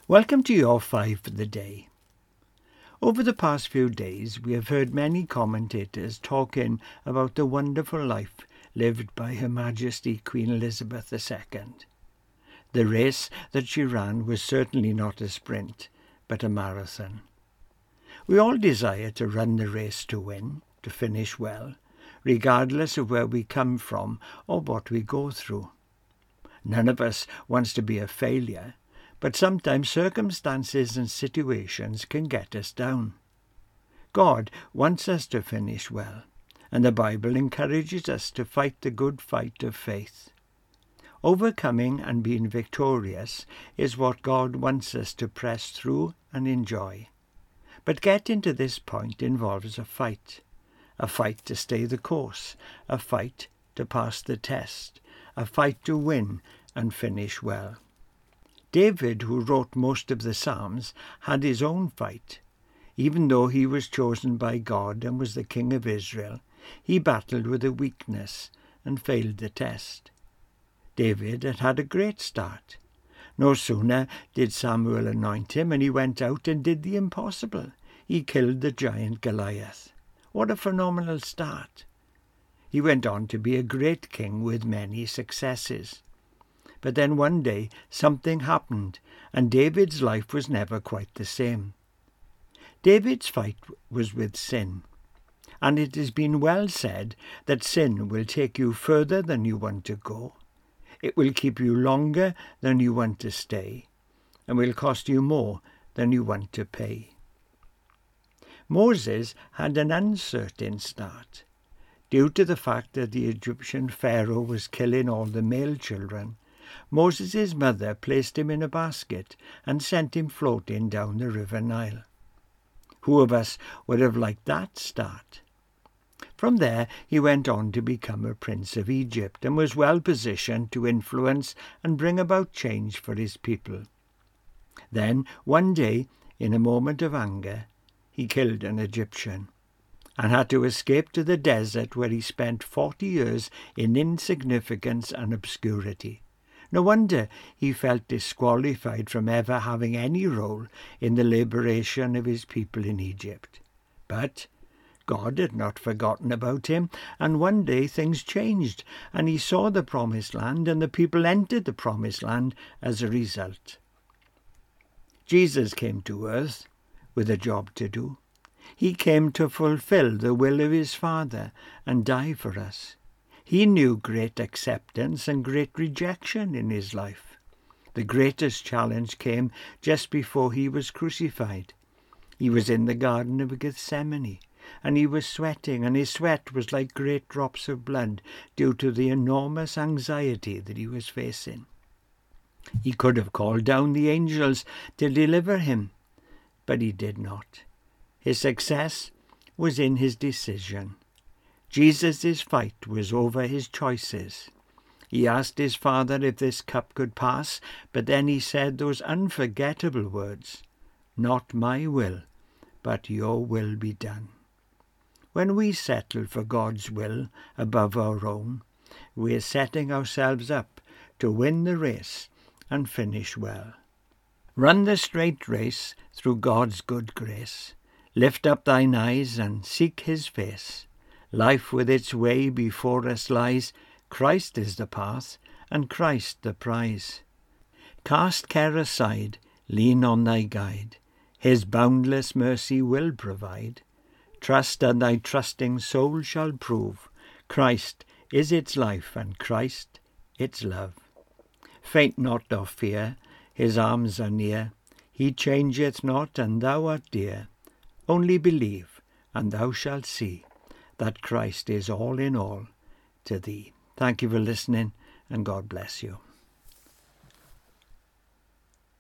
Welcome to your 5 for the day. Over the past few days, we have heard many commentators talking about the wonderful life lived by Her Majesty Queen Elizabeth II. The race that she ran was certainly not a sprint, but a marathon. We all desire to run the race to win, to finish well, regardless of where we come from or what we go through. None of us wants to be a failure, but sometimes circumstances and situations can get us down. God wants us to finish well, and the Bible encourages us to fight the good fight of faith. Overcoming and being victorious is what God wants us to press through and enjoy. But getting to this point involves a fight to stay the course, a fight to pass the test, a fight to win and finish well. David, who wrote most of the Psalms, had his own fight. Even though he was chosen by God and was the king of Israel, he battled with a weakness and failed the test. David had had a great start. No sooner did Samuel anoint him, and he went out and did the impossible. He killed the giant Goliath. What a phenomenal start! He went on to be a great king with many successes. But then one day something happened, and David's life was never quite the same. David's fight was with sin, and it has been well said that sin will take you further than you want to go. It will keep you longer than you want to stay, and will cost you more than you want to pay. Moses had an uncertain start. Due to the fact that the Egyptian Pharaoh was killing all the male children, Moses' mother placed him in a basket and sent him floating down the river Nile. Who of us would have liked that start? From there he went on to become a prince of Egypt and was well positioned to influence and bring about change for his people. Then, one day, in a moment of anger, he killed an Egyptian and had to escape to the desert, where he spent 40 years in insignificance and obscurity. No wonder he felt disqualified from ever having any role in the liberation of his people in Egypt. But God had not forgotten about him, and one day things changed, and he saw the promised land, and the people entered the promised land as a result. Jesus came to earth with a job to do. He came to fulfill the will of his Father and die for us. He knew great acceptance and great rejection in his life. The greatest challenge came just before he was crucified. He was in the Garden of Gethsemane, and he was sweating, and his sweat was like great drops of blood due to the enormous anxiety that he was facing. He could have called down the angels to deliver him, but he did not. His success was in his decision. Jesus' fight was over his choices. He asked his Father if this cup could pass, but then he said those unforgettable words, "Not my will, but your will be done." When we settle for God's will above our own, we are setting ourselves up to win the race and finish well. Run the straight race through God's good grace. Lift up thine eyes and seek his face. Life with its way before us lies. Christ is the path, and Christ the prize. Cast care aside, lean on thy guide. His boundless mercy will provide. Trust, and thy trusting soul shall prove Christ is its life, and Christ its love. Faint not of fear, his arms are near. He changeth not, and thou art dear. Only believe, and thou shalt see that Christ is all in all to thee. Thank you for listening, and God bless you.